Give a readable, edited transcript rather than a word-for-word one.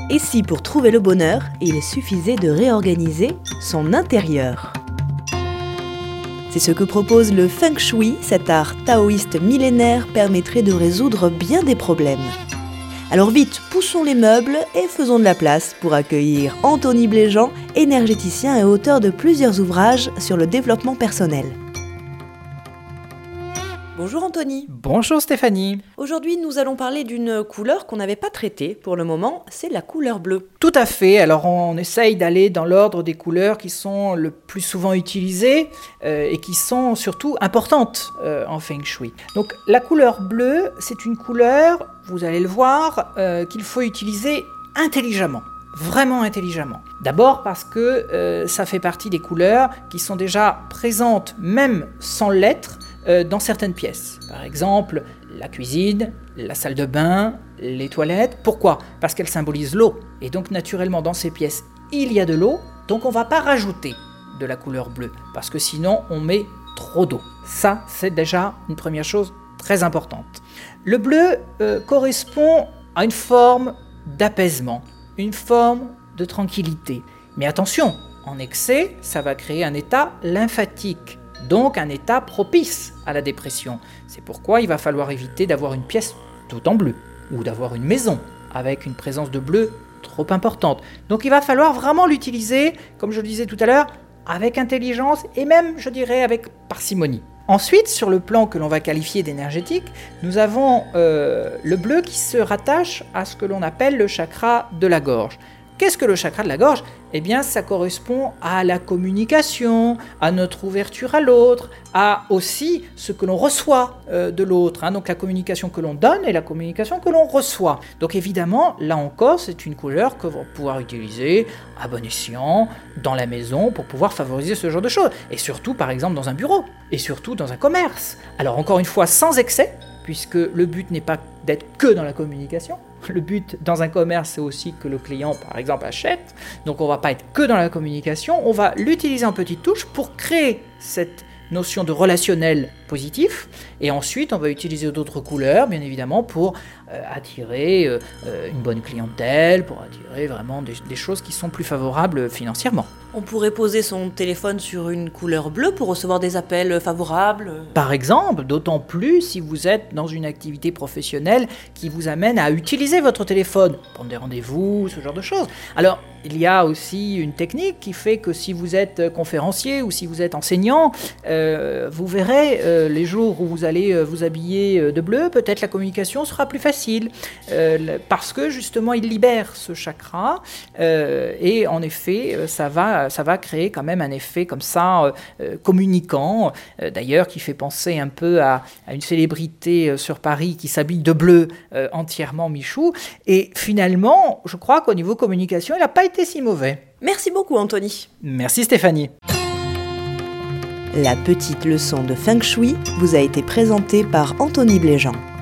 Et si pour trouver le bonheur, il suffisait de réorganiser son intérieur? C'est ce que propose le Feng Shui, cet art taoïste millénaire permettrait de résoudre bien des problèmes. Alors vite, poussons les meubles et faisons de la place pour accueillir Anthony Bléjean, énergéticien et auteur de plusieurs ouvrages sur le développement personnel. Bonjour Anthony. Bonjour Stéphanie. Aujourd'hui, nous allons parler d'une couleur qu'on n'avait pas traitée pour le moment, c'est la couleur bleue. Tout à fait, alors on essaye d'aller dans l'ordre des couleurs qui sont le plus souvent utilisées et qui sont surtout importantes en Feng Shui. Donc la couleur bleue, c'est une couleur, vous allez le voir, qu'il faut utiliser intelligemment. Vraiment intelligemment. D'abord parce que ça fait partie des couleurs qui sont déjà présentes, même sans l'être, dans certaines pièces. Par exemple, la cuisine, la salle de bain, les toilettes. Pourquoi ? Parce qu'elles symbolisent l'eau. Et donc naturellement, dans ces pièces, il y a de l'eau, donc on ne va pas rajouter de la couleur bleue, parce que sinon, on met trop d'eau. Ça, c'est déjà une première chose très importante. Le bleu correspond à une forme d'apaisement, une forme de tranquillité. Mais attention, en excès, ça va créer un état lymphatique, donc un état propice à la dépression. C'est pourquoi il va falloir éviter d'avoir une pièce tout en bleu, ou d'avoir une maison avec une présence de bleu trop importante. Donc il va falloir vraiment l'utiliser, comme je le disais tout à l'heure, avec intelligence et même, je dirais, avec parcimonie. Ensuite, sur le plan que l'on va qualifier d'énergétique, nous avons le bleu qui se rattache à ce que l'on appelle le chakra de la gorge. Qu'est-ce que le chakra de la gorge ? Eh bien, ça correspond à la communication, à notre ouverture à l'autre, à aussi ce que l'on reçoit de l'autre. Donc la communication que l'on donne et la communication que l'on reçoit. Donc évidemment, là encore, c'est une couleur que l'on va pouvoir utiliser à bon escient, dans la maison, pour pouvoir favoriser ce genre de choses. Et surtout, par exemple, dans un bureau, et surtout dans un commerce. Alors encore une fois, sans excès, puisque le but n'est pas d'être que dans la communication. Le but dans un commerce, c'est aussi que le client, par exemple, achète. Donc on ne va pas être que dans la communication, on va l'utiliser en petites touches pour créer cette notion de relationnel positif. Et ensuite, on va utiliser d'autres couleurs, bien évidemment, pour attirer une bonne clientèle, pour attirer vraiment des choses qui sont plus favorables financièrement. On pourrait poser son téléphone sur une couleur bleue pour recevoir des appels favorables. Par exemple, d'autant plus si vous êtes dans une activité professionnelle qui vous amène à utiliser votre téléphone, prendre des rendez-vous, ce genre de choses. Alors, il y a aussi une technique qui fait que si vous êtes conférencier ou si vous êtes enseignant, vous verrez les jours où vous allez vous habiller de bleu, peut-être la communication sera plus facile parce que justement il libère ce chakra et en effet ça va créer quand même un effet comme ça communicant, d'ailleurs qui fait penser un peu à une célébrité sur Paris qui s'habille de bleu entièrement Michou, et finalement je crois qu'au niveau communication il n'a pas été si mauvais. Merci beaucoup Anthony. Merci Stéphanie. La petite leçon de Feng Shui vous a été présentée par Anthony Bléjean.